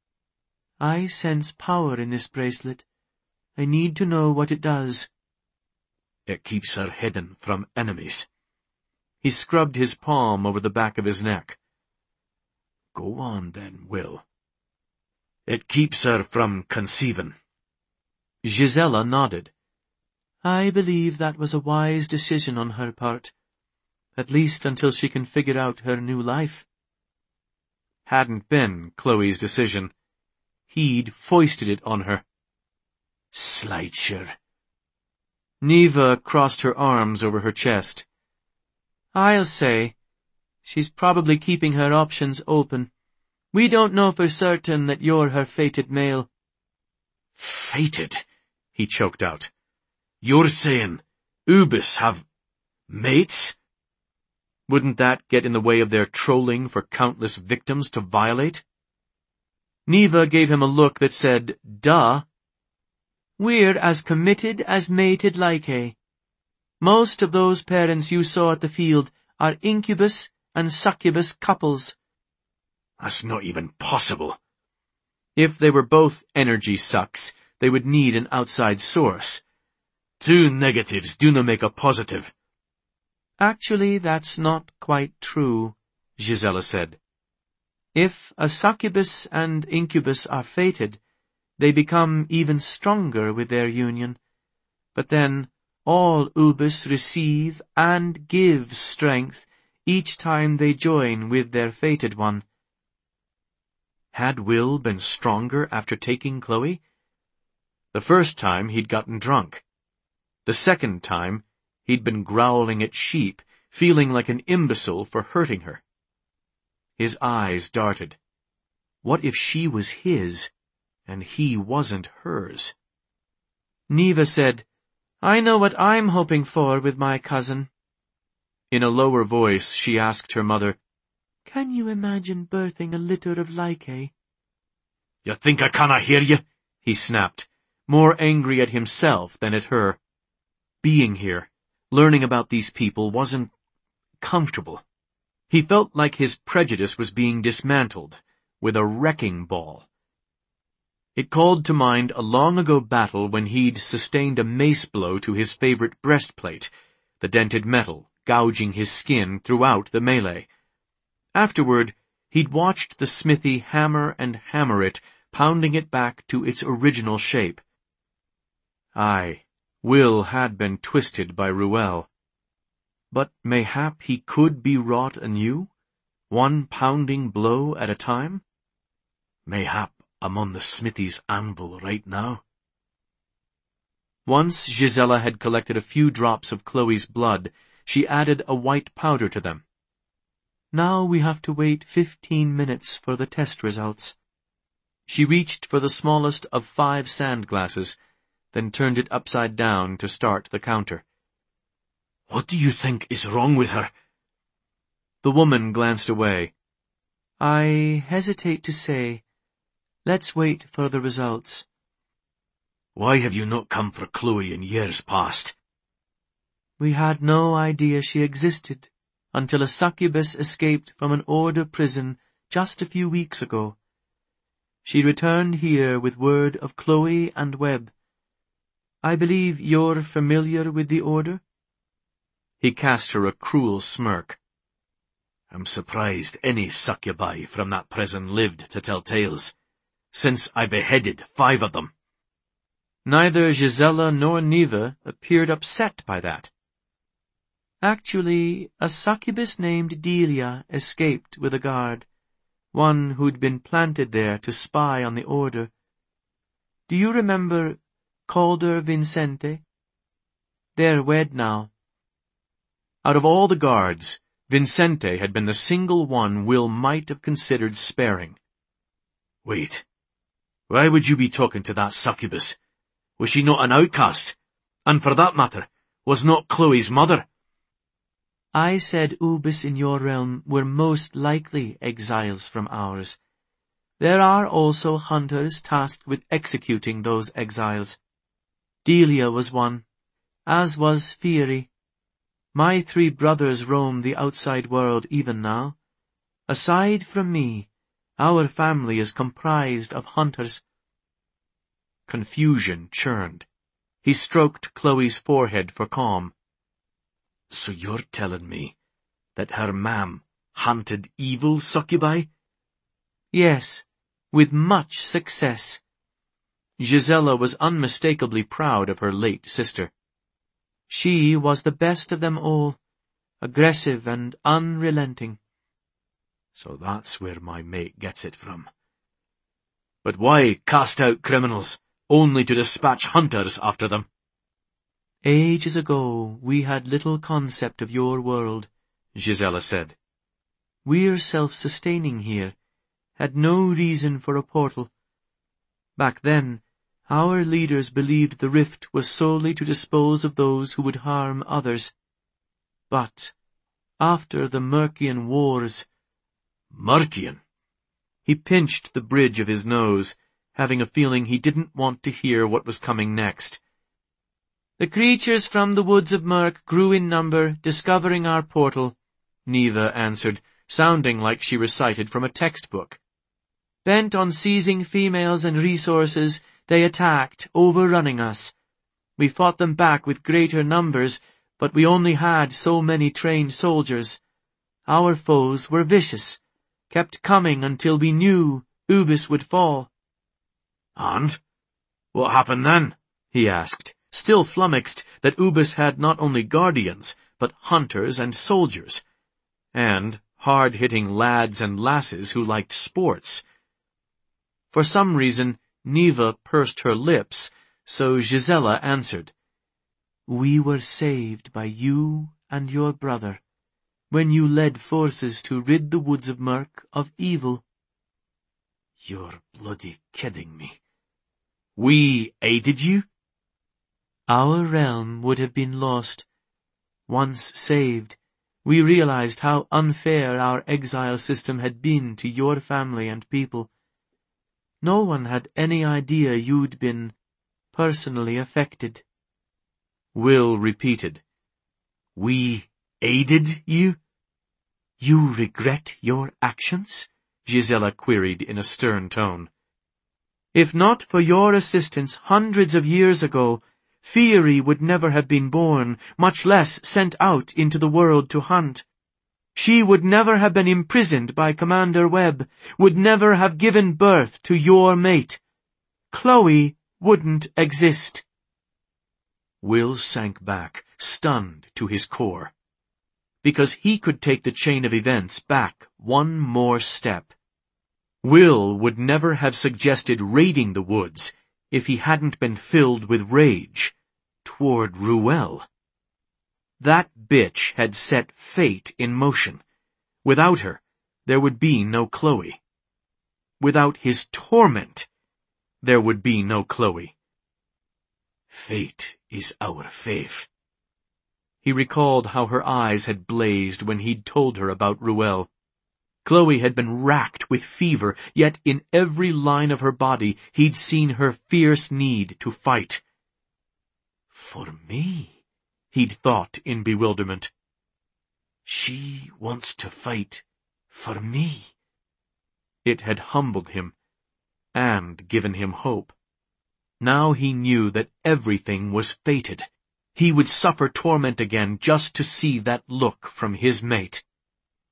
[SPEAKER 1] "I sense power in this bracelet. I need to know what it does."
[SPEAKER 2] "It keeps her hidden from enemies."
[SPEAKER 1] He scrubbed his palm over the back of his neck.
[SPEAKER 2] "Go on, then, Will." "It keeps her from conceiving."
[SPEAKER 1] Gisela nodded. "I believe that was a wise decision on her part, at least until she can figure out her new life." Hadn't been Chloe's decision. He'd foisted it on her.
[SPEAKER 2] "Slighter."
[SPEAKER 1] Neva crossed her arms over her chest. "I'll say. She's probably keeping her options open. We don't know for certain that you're her fated male."
[SPEAKER 2] "Fated?" he choked out. "You're saying Ubis have mates?"
[SPEAKER 1] Wouldn't that get in the way of their trolling for countless victims to violate? Neva gave him a look that said, "Duh." "We're as committed as mated Lycae. Most of those parents you saw at the field are incubus and succubus couples."
[SPEAKER 2] "That's not even possible."
[SPEAKER 1] If they were both energy sucks, they would need an outside source.
[SPEAKER 2] "Two negatives do not make a positive."
[SPEAKER 1] "Actually, that's not quite true," Gisela said. "If a succubus and incubus are fated, they become even stronger with their union. But then, all Ubis receive and give strength each time they join with their fated one." Had Will been stronger after taking Chloe? The first time he'd gotten drunk. The second time he'd been growling at sheep, feeling like an imbecile for hurting her. His eyes darted. What if she was his, and he wasn't hers? Neva said, "I know what I'm hoping for with my cousin." In a lower voice she asked her mother, "Can you imagine birthing a litter of Lycae?"
[SPEAKER 2] "You think I canna hear you?"
[SPEAKER 1] he snapped, more angry at himself than at her. Being here, learning about these people, wasn't comfortable. He felt like his prejudice was being dismantled with a wrecking ball. It called to mind a long-ago battle when he'd sustained a mace blow to his favorite breastplate, the dented metal gouging his skin throughout the melee. Afterward, he'd watched the smithy hammer and hammer it, pounding it back to its original shape. Aye, Will had been twisted by Ruel. But mayhap he could be wrought anew, one pounding blow at a time?
[SPEAKER 2] Mayhap I'm on the smithy's anvil right now.
[SPEAKER 1] Once Gisela had collected a few drops of Chloe's blood, she added a white powder to them. "Now we have to wait fifteen minutes for the test results." She reached for the smallest of five sand glasses, then turned it upside down to start the counter.
[SPEAKER 2] "What do you think is wrong with her?"
[SPEAKER 1] The woman glanced away. "I hesitate to say. Let's wait for the results."
[SPEAKER 2] "Why have you not come for Chloe in years past?"
[SPEAKER 1] "We had no idea she existed until a succubus escaped from an order prison just a few weeks ago. She returned here with word of Chloe and Webb. I believe you're familiar with the order?" He cast her a cruel smirk.
[SPEAKER 2] I'm surprised any succubi from that prison lived to tell tales, since I beheaded five of them.
[SPEAKER 1] Neither Gisela nor Neva appeared upset by that. Actually, a succubus named Delia escaped with a guard, one who'd been planted there to spy on the order. Do you remember Calder Vincente? They're wed now.
[SPEAKER 2] Out of all the guards, Vincente had been the single one Will might have considered sparing. Wait, why would you be talking to that succubus? Was she not an outcast? And for that matter, was not Chloe's mother?
[SPEAKER 1] I said Ubis in your realm were most likely exiles from ours. There are also hunters tasked with executing those exiles. Delia was one, as was Fieri. My three brothers roam the outside world even now. Aside from me, our family is comprised of hunters.
[SPEAKER 2] Confusion churned. He stroked Chloe's forehead for calm. So you're telling me that her mam hunted evil succubi?
[SPEAKER 1] Yes, with much success. Gisela was unmistakably proud of her late sister. She was the best of them all, aggressive and unrelenting.
[SPEAKER 2] So that's where my mate gets it from. But why cast out criminals, only to dispatch hunters after them?
[SPEAKER 1] Ages ago we had little concept of your world, Gisela said. We're self-sustaining here, had no reason for a portal. Back then, our leaders believed the rift was solely to dispose of those who would harm others. But, after the Mercian Wars—
[SPEAKER 2] Mercian?
[SPEAKER 1] He pinched the bridge of his nose, having a feeling he didn't want to hear what was coming next. The creatures from the woods of Merc grew in number, discovering our portal, Neva answered, sounding like she recited from a textbook. Bent on seizing females and resources, they attacked, overrunning us. We fought them back with greater numbers, but we only had so many trained soldiers. Our foes were vicious, kept coming until we knew Ubis would fall.
[SPEAKER 2] And? What happened then? He asked, still flummoxed that Ubis had not only guardians, but hunters and soldiers, and hard-hitting lads and lasses who liked sports. For some reason, Neva pursed her lips, so Gisela answered.
[SPEAKER 1] We were saved by you and your brother, when you led forces to rid the woods of Merc of evil.
[SPEAKER 2] You're bloody kidding me. We aided you?
[SPEAKER 1] Our realm would have been lost. Once saved, we realized how unfair our exile system had been to your family and people. No one had any idea you'd been personally affected.
[SPEAKER 2] Will repeated. We aided you? You regret your actions? Gisela queried in a stern tone.
[SPEAKER 1] If not for your assistance hundreds of years ago, Fieri would never have been born, much less sent out into the world to hunt. She would never have been imprisoned by Commander Webb, would never have given birth to your mate. Chloe wouldn't exist.
[SPEAKER 2] Will sank back, stunned to his core. Because he could take the chain of events back one more step. Will would never have suggested raiding the woods if he hadn't been filled with rage toward Ruel. That bitch had set fate in motion. Without her, there would be no Chloe. Without his torment, there would be no Chloe. Fate is our faith. He recalled how her eyes had blazed when he'd told her about Ruel. Chloe had been racked with fever, yet in every line of her body he'd seen her fierce need to fight. For me, he'd thought in bewilderment. She wants to fight for me. It had humbled him, and given him hope. Now he knew that everything was fated. He would suffer torment again just to see that look from his mate.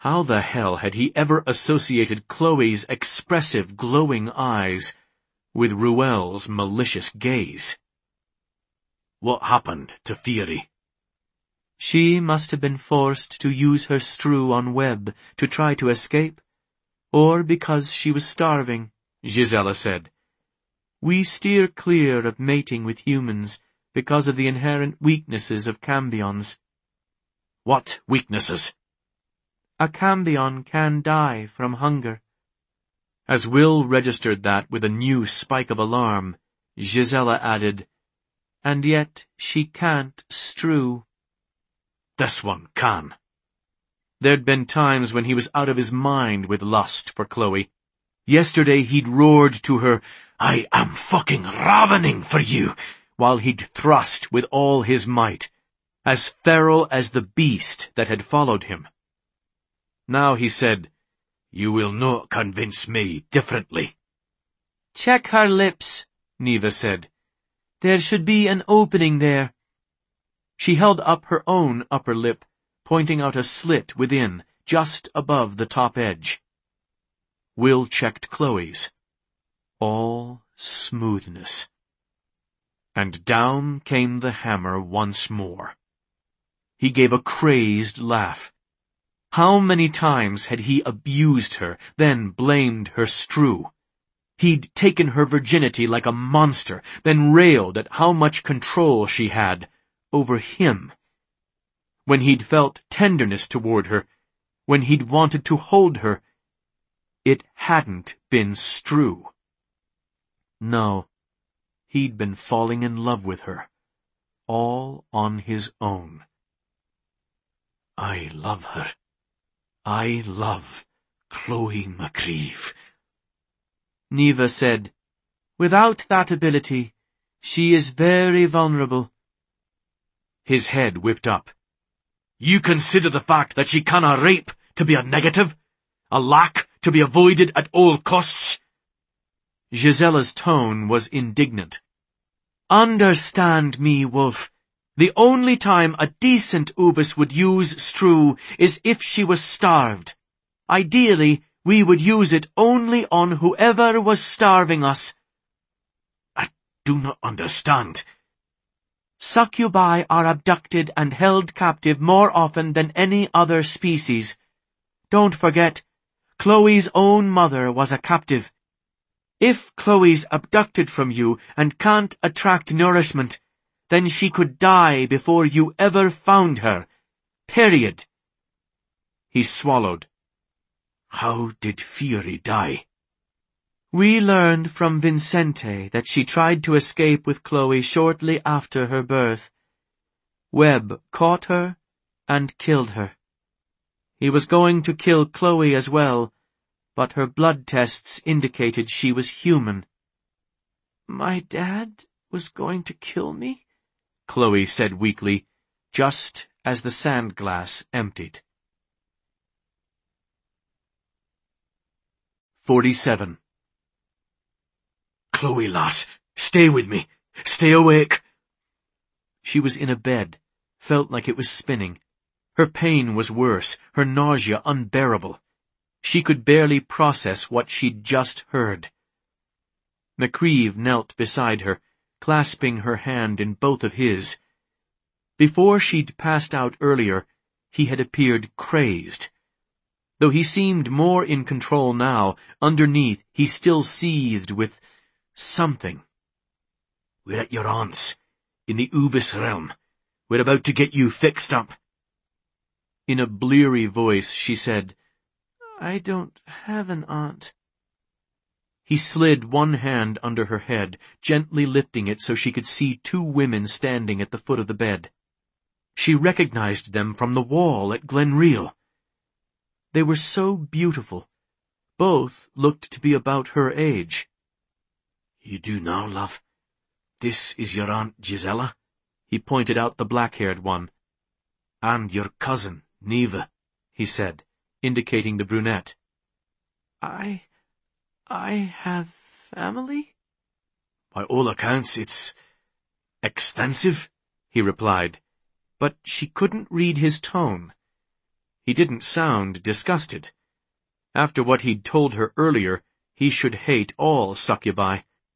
[SPEAKER 1] How the hell had he ever associated Chloe's expressive, glowing eyes with Ruel's malicious gaze?
[SPEAKER 2] What happened to Fieri?
[SPEAKER 1] She must have been forced to use her strew on Webb to try to escape, or because she was starving, Gisela said. We steer clear of mating with humans because of the inherent weaknesses of cambions.
[SPEAKER 2] What weaknesses?
[SPEAKER 1] A cambion can die from hunger. As Will registered that with a new spike of alarm, Gisela added, And yet she can't strew.
[SPEAKER 2] This one can.
[SPEAKER 1] There'd been times when he was out of his mind with lust for Chloe. Yesterday he'd roared to her,
[SPEAKER 2] I am fucking ravening for you,
[SPEAKER 1] while he'd thrust with all his might, as feral as the beast that had followed him. Now he said,
[SPEAKER 2] You will not convince me differently.
[SPEAKER 1] Check her lips, Neva said. There should be an opening there. She held up her own upper lip, pointing out a slit within, just above the top edge. Will checked Chloe's. All smoothness. And down came the hammer once more. He gave a crazed laugh. How many times had he abused her, then blamed her strew? He'd taken her virginity like a monster, then railed at how much control she had over him. When he'd felt tenderness toward her, when he'd wanted to hold her, it hadn't been strew. No, he'd been falling in love with her, all on his own.
[SPEAKER 2] I love her. I love Chloe McCreeve.
[SPEAKER 1] Neva said, Without that ability, she is very vulnerable. His head whipped up.
[SPEAKER 2] You consider the fact that she canna rape to be a negative? A lack to be avoided at all costs?
[SPEAKER 1] Gisela's tone was indignant. Understand me, Wolf. The only time a decent Ubis would use strew is if she was starved. Ideally, we would use it only on whoever was starving us.
[SPEAKER 2] I do not understand.
[SPEAKER 1] Succubi are abducted and held captive more often than any other species. Don't forget, Chloe's own mother was a captive. If Chloe's abducted from you and can't attract nourishment, then she could die before you ever found her. Period. He swallowed.
[SPEAKER 2] How did Fieri die?
[SPEAKER 1] We learned from Vincente that she tried to escape with Chloe shortly after her birth. Webb caught her and killed her. He was going to kill Chloe as well, but her blood tests indicated she was human. My dad was going to kill me? Chloe said weakly, just as the sand glass emptied. Forty-seven.
[SPEAKER 2] Chloe, lass, stay with me. Stay awake.
[SPEAKER 1] She was in a bed, felt like it was spinning. Her pain was worse, her nausea unbearable. She could barely process what she'd just heard. McCreeve knelt beside her, clasping her hand in both of his. Before she'd passed out earlier, he had appeared crazed. Though he seemed more in control now, underneath he still seethed with something.
[SPEAKER 2] We're at your aunt's, in the Ubis realm. We're about to get you fixed up.
[SPEAKER 1] In a bleary voice she said, I don't have an aunt. He slid one hand under her head, gently lifting it so she could see two women standing at the foot of the bed. She recognized them from the wall at Glenreel. They were so beautiful. Both looked to be about her age.
[SPEAKER 2] You do now, love. This is your Aunt Gisela.
[SPEAKER 1] He pointed out the black-haired one.
[SPEAKER 2] And your cousin, Neva, he said, indicating the brunette.
[SPEAKER 1] I... I have family?
[SPEAKER 2] By all accounts, it's extensive, he replied,
[SPEAKER 1] but she couldn't read his tone. He didn't sound disgusted. After what he'd told her earlier, he should hate all succubi.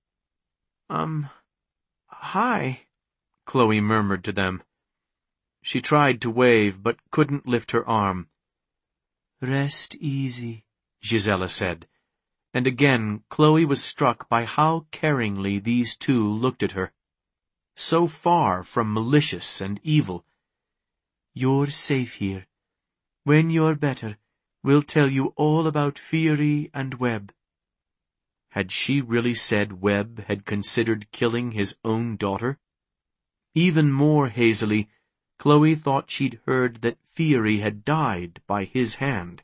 [SPEAKER 1] Um, hi, Chloe murmured to them. She tried to wave, but couldn't lift her arm. Rest easy, Gisela said, and again Chloe was struck by how caringly these two looked at her. So far from malicious and evil. You're safe here. When you're better, we'll tell you all about Fury and Webb. Had she really said Webb had considered killing his own daughter? Even more hazily, Chloe thought she'd heard that Fury had died by his hand.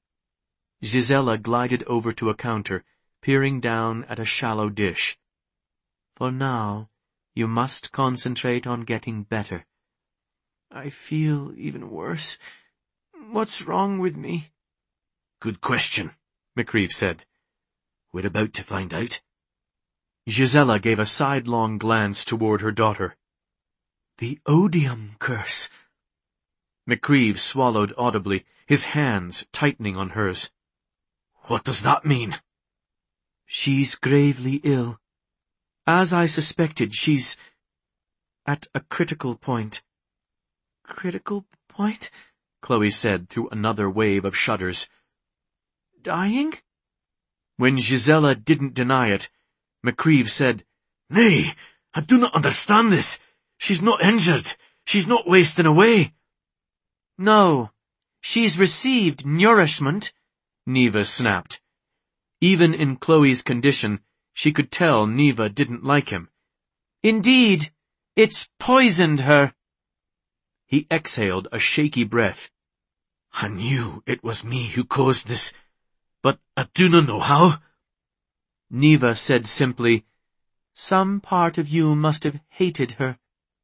[SPEAKER 1] Gisela glided over to a counter, peering down at a shallow dish. For now, you must concentrate on getting better. I feel even worse. What's wrong with me?
[SPEAKER 2] Good question, McCreeve said. We're about to find out.
[SPEAKER 1] Gisela gave a sidelong glance toward her daughter. The odium curse. McCreeve swallowed audibly, his hands tightening on hers.
[SPEAKER 2] What does that mean?
[SPEAKER 1] She's gravely ill. As I suspected, she's at a critical point. Critical point? Chloe said through another wave of shudders. Dying? When Gisela didn't deny it, McCreeve said,
[SPEAKER 2] Nay, I do not understand this. She's not injured. She's not wasting away.
[SPEAKER 1] No, she's received nourishment, Neva snapped. Even in Chloe's condition, she could tell Neva didn't like him. Indeed, it's poisoned her. He exhaled a shaky breath.
[SPEAKER 2] I knew it was me who caused this, but I do not know how.
[SPEAKER 1] Neva said simply, Some part of you must have hated her.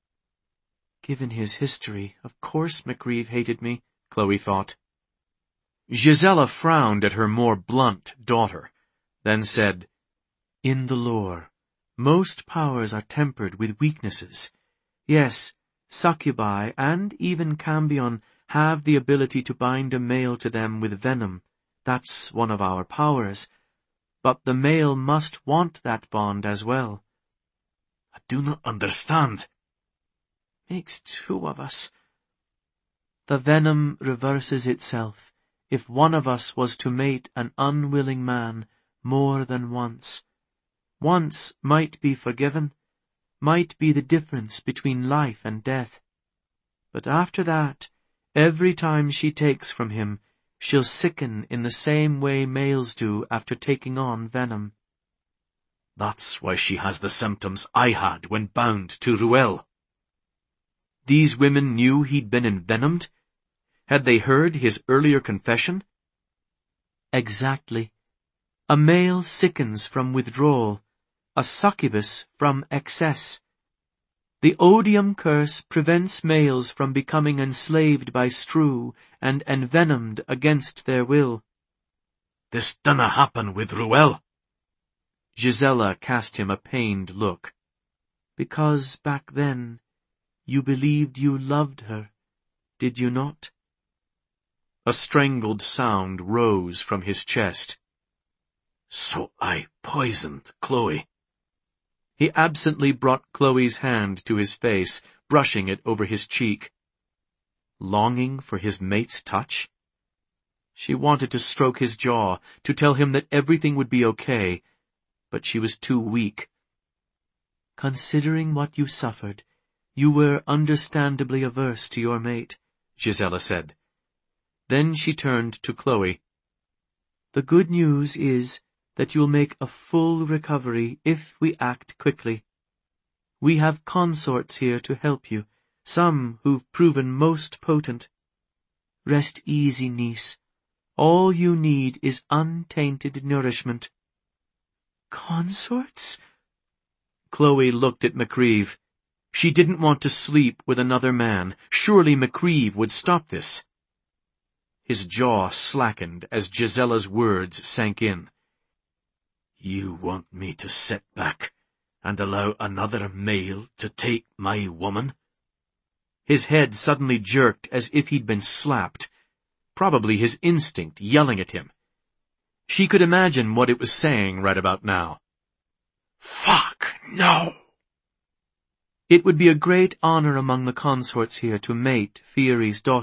[SPEAKER 1] Given his history, of course McCreeve hated me, Chloe thought. Gisela frowned at her more blunt daughter, then said, In the lore, most powers are tempered with weaknesses. Yes, succubi and even cambion have the ability to bind a male to them with venom. That's one of our powers. But the male must want that bond as well.
[SPEAKER 2] I do not understand.
[SPEAKER 1] Makes two of us. The venom reverses itself if one of us was to mate an unwilling man more than once. Once might be forgiven, might be the difference between life and death. But after that, every time she takes from him, she'll sicken in the same way males do after taking on venom.
[SPEAKER 2] That's why she has the symptoms I had when bound to Ruel.
[SPEAKER 1] These women knew he'd been envenomed? Had they heard his earlier confession? Exactly. A male sickens from withdrawal, a succubus from excess. The odium curse prevents males from becoming enslaved by Stru and envenomed against their will.
[SPEAKER 2] This dunna happen with Ruel.
[SPEAKER 1] Gisela cast him a pained look. Because back then, you believed you loved her, did you not? A strangled sound rose from his chest.
[SPEAKER 2] So I poisoned Chloe.
[SPEAKER 1] He absently brought Chloe's hand to his face, brushing it over his cheek. Longing for his mate's touch? She wanted to stroke his jaw, to tell him that everything would be okay, but she was too weak. Considering what you suffered, you were understandably averse to your mate, Gisela said. Then she turned to Chloe. The good news is that you'll make a full recovery if we act quickly. We have consorts here to help you, some who've proven most potent. Rest easy, niece. All you need is untainted nourishment. Consorts? Chloe looked at McCreeve. She didn't want to sleep with another man. Surely McCreeve would stop this. His jaw slackened as Gisela's words sank in.
[SPEAKER 2] You want me to sit back and allow another male to take my woman?
[SPEAKER 1] His head suddenly jerked as if he'd been slapped. probably his instinct yelling at him. She could imagine what it was saying right about now.
[SPEAKER 2] Fuck, no!
[SPEAKER 1] It would be a great honor among the consorts here to mate Fieri's daughter.